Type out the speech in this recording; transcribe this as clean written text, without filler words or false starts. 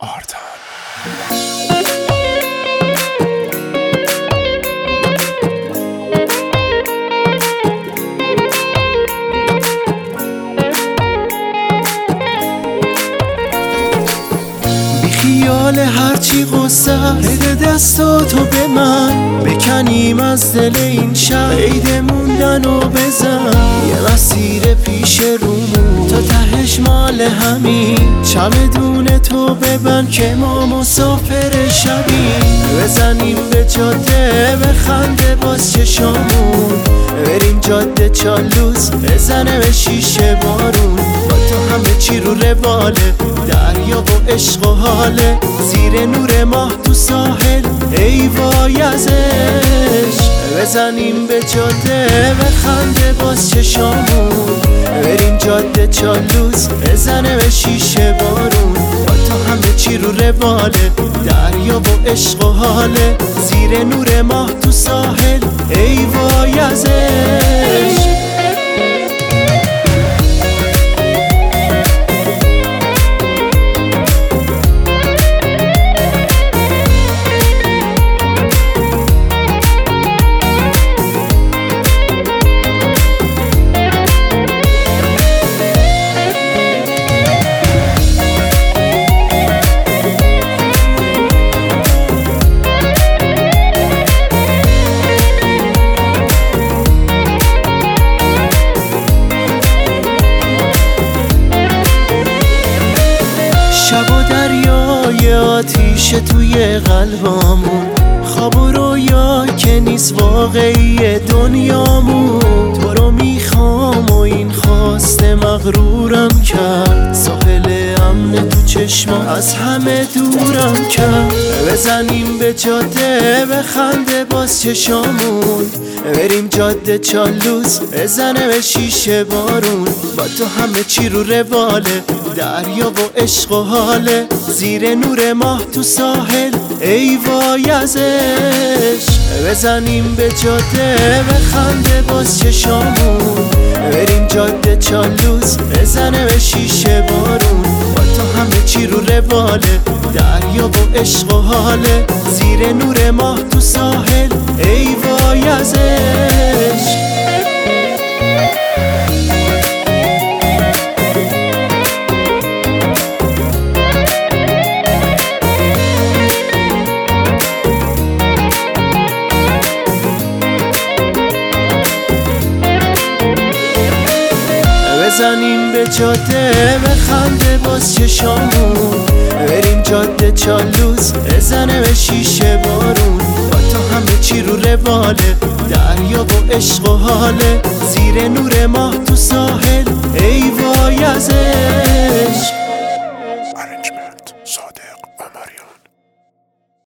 آردان. خیال هرچی غصه بده دستاتو به من، بکنیم از دل این شهر عید موندن و بزن. یه مسیر پیش رومون تا تهش مال همین، چمدون تو ببند که ما مسافر شبیم. بزنیم به جاده بخنده باز چشامون، بریم جاده چالوس بزنه به شیشه بارون. با تو همه چی رو رواله، دریا و عشق و حاله، زیر نور ماه تو ساحل ای وای از عشق. بزنیم به جاده بخنده باز چشامون، بریم جاده چالوس بزنه به شیشه بارون. با تو همه چی رو رواله، دریا و عشق و حاله، زیر نور ماه تو ساحل ای وای از عشق. شب و دریای آتیش توی قلبامون، خواب و رویا که نیست واقعی دنیامون. تو رو میخوام و این خواست مغرورم کرد، ساحل امن تو چشمم از همه دورم کرد. بزنیم به جاده بخنده باز چشامون، بریم جاده چالوس بزنه به شیشه بارون. با تو همه چی رو رواله، دریا و عشق و حاله، زیر نور ماه تو ساحل ای وای از عشق. بزنیم به جاده بخنده باز چشامون، بریم جاده چالوس بزنه به شیشه بارون. با تو همه چی رو رواله، دریا و عشق و حاله، زیر نور ماه تو ساحل ای وای از عشق. بزنیم به جاده بخنده باز چشامون، بریم جاده چالوس بزنه به شیشه بارون. با تو همه چی رو رواله، دریا و عشق و حاله، زیر نور ماه تو ساحل ای وای از عشق.